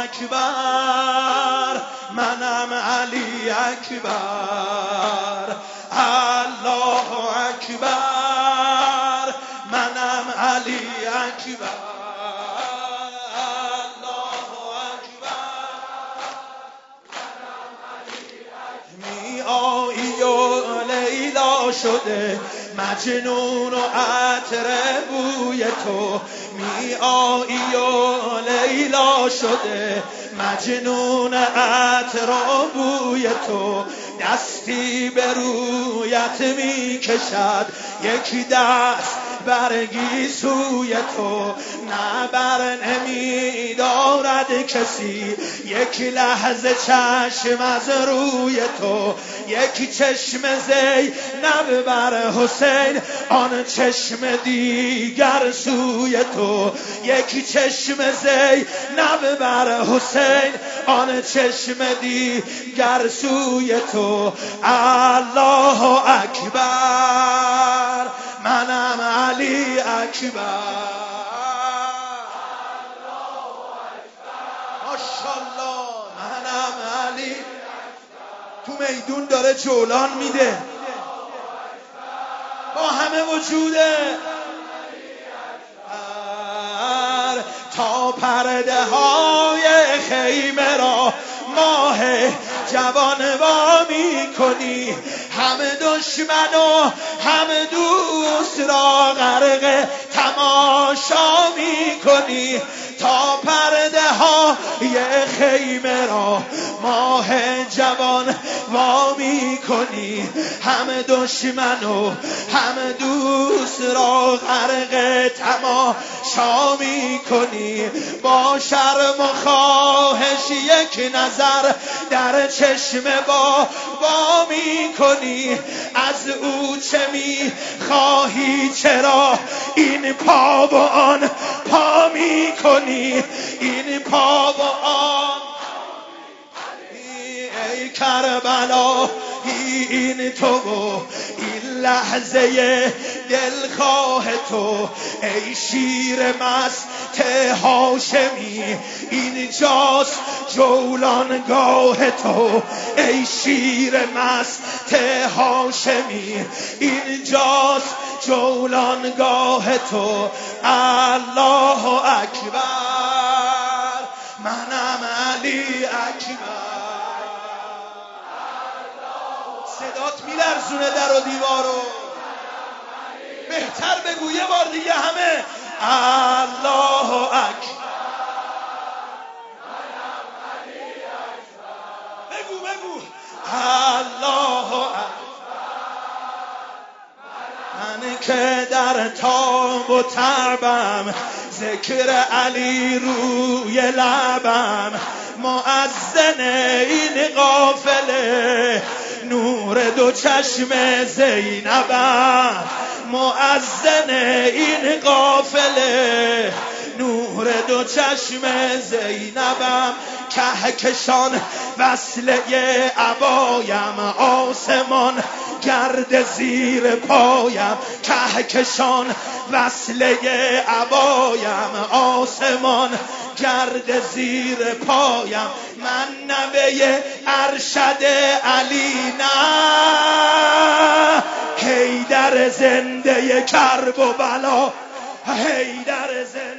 اکبر منم علی اکبر الله اکبر منم علی اکبر الله اکبر می آیی و لیلا شده مجنون و عطر بوی تو می آیی و لیلا شده مجنون عطر و بوی تو دستی به رویت می کشد یکی دست برگی سوی تو نه بر نمی دارد کسی یک لحظه چشم از روی تو یک چشم زینب بر حسین آن چشم دیگر سوی تو یک چشم زینب بر حسین آن چشم دیگر سوی تو الله اکبر منم علی اکبر ماشاءالله منم علی تو میدون داره جولان میده با همه وجوده تا پرده های خیمه را ماه جوان وا می کنی همه دشمن و همه دوست را غرق تماشا می کنی تا پرده های خیمه را ماه جوان وا می کنی همه دشمن و همه دوست را غرق تماشا می کنی با شرم و خواهش یک نظر در چشم بابا می کنی از او چه می خواهی چرا این پا و آن پا می کنی این پا و آن ای کربلا این تو و این لحظه دلخواه تو ای شیر مست هاشمی اینجاست جولانگاه تو ای شیر مست هاشمی اینجاست جولانگاه تو الله اکبر منم علی اکبر صدات میلرزونه در و دیوارو بهتر بگو یه بار دیگه همه الله اکبر بگو الله اکبر من که در تاب و تبم ذکر علی روی لبم مؤذن این قافله نور دو چشم زینبم مؤذن این قافله نور دو چشم زینبم کهکشان وصله عبایم آسمان گرد زیر پایم کهکشان وصله عبایم آسمان گرد زیر پایم من نوه ارشد علی نه حیدر زنده کرب و بلا حیدر زنده